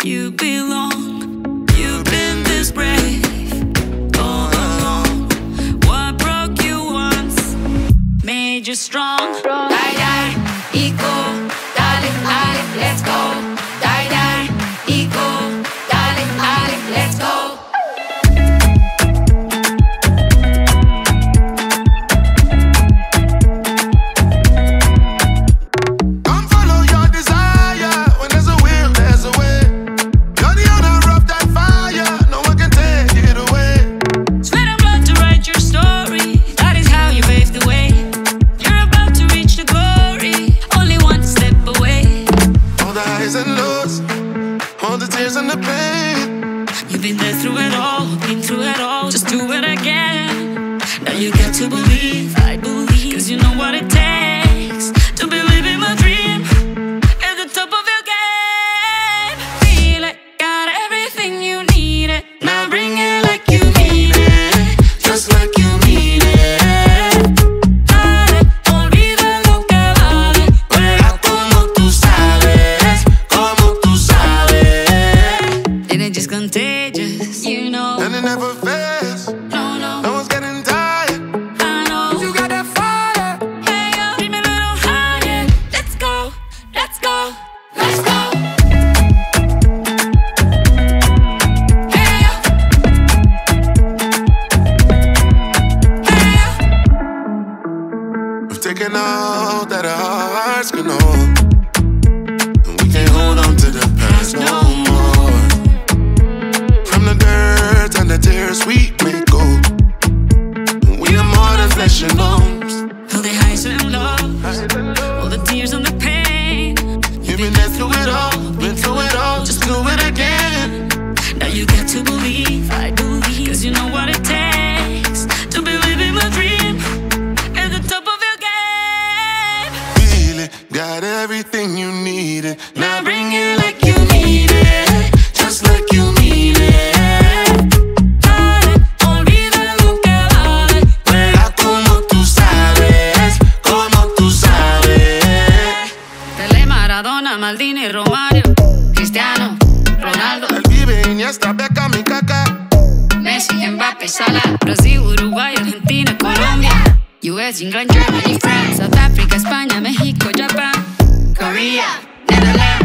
you belong. You've been this brave all along. What broke you once made you strong. Die, die, eco, darling, darling, let's go. Die, die, eco, darling, darling, let's go. You've been there through it all, been through it all. Just do it again. Now you got to believe, I believe, 'cause you know what it takes to believe in my dream. At the top of your game, feel it, got everything you need it. Now bring it like you mean it, just like you mean it. Dale, olvida lo que vale, juega como tú sabes, como tú sabes. And it just contagious, you know. And it never fails. No, no, No one's getting tired. I know. You got that fire. Hey, yo, dream a little higher. Let's go, let's go, let's go. Hey, yo. Hey, yo. We've taken all that our hearts can hold, and we can't hold on to the past no more. From the dirt and the tears we may go, we are more than flesh and bones. All the highs and lows, all the tears and the pain. You've been there through it all, been through it all. Just do it again. Now you got to believe, I believe, 'cause you know what it takes to believe in my dream. At the top of your game, Feel it, got everything you needed. Now bring it like you need it, just like you mean it. dale, olvida lo que vale. Juega como tú sabes, como tú sabes. Pelé, Maradona, Maldini, Romario, Cristiano, Ronaldo, El Vive, Iniesta, Beckham y Kaká. Messi, Mbappé, Salah, Brasil, Uruguay, Argentina, Colombia, US, England, Germany, France, South Africa, España, México, Japan, Korea, Netherlands.